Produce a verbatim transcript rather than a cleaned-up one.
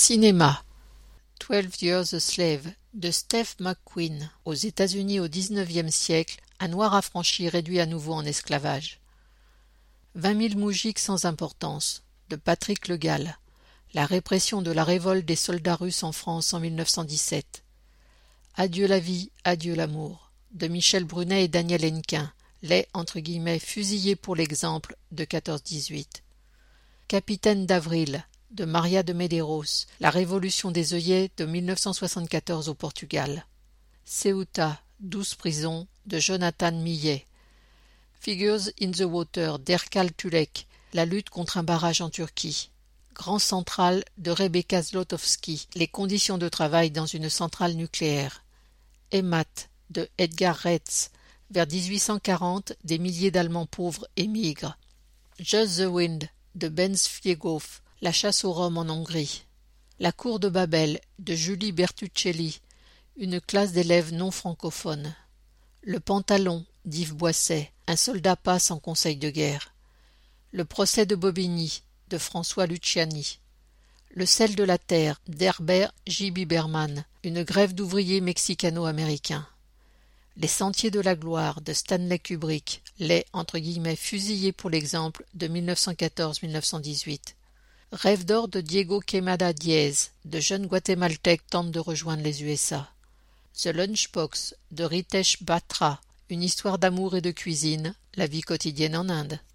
Cinéma. Twelve Years a Slave de Steve McQueen. Aux États-Unis au dix-neuvième siècle, un noir affranchi réduit à nouveau en esclavage. Vingt mille moujiks sans importance de Patrick Le Gall. La répression de la révolte des soldats russes en France en mille neuf cent dix-sept. Adieu la vie, adieu l'amour de Michel Brunet et Daniel Hennequin, les entre guillemets fusillés pour l'exemple de quatorze dix-huit. Capitaine d'Avril de Maria de Medeiros, la révolution des œillets de mille neuf cent soixante-quatorze au Portugal. Ceuta, douze prisons de Jonathan Millet. Figures in the Water d'Erkal Tulek, la lutte contre un barrage en Turquie. Grand Central de Rebecca Zlotowski, les conditions de travail dans une centrale nucléaire. Heimat de Edgar Retz, vers dix-huit cent quarante, des milliers d'Allemands pauvres émigrent. Just the Wind de Benz Fiegow, la chasse aux Roms en Hongrie. La cour de Babel de Julie Bertuccelli, une classe d'élèves non francophones. Le pantalon d'Yves Boisset, un soldat passe en conseil de guerre. Le procès de Bobigny de François Luciani. Le sel de la terre d'Herbert J. Biberman, une grève d'ouvriers mexicano-américains. Les sentiers de la gloire de Stanley Kubrick, les entre guillemets fusillés pour l'exemple de mille neuf cent quatorze à mille neuf cent dix-huit. Rêve d'or de Diego Quemada Diez, de jeunes Guatémaltèques tentent de rejoindre les U S A. The Lunchbox de Ritesh Batra, une histoire d'amour et de cuisine, la vie quotidienne en Inde.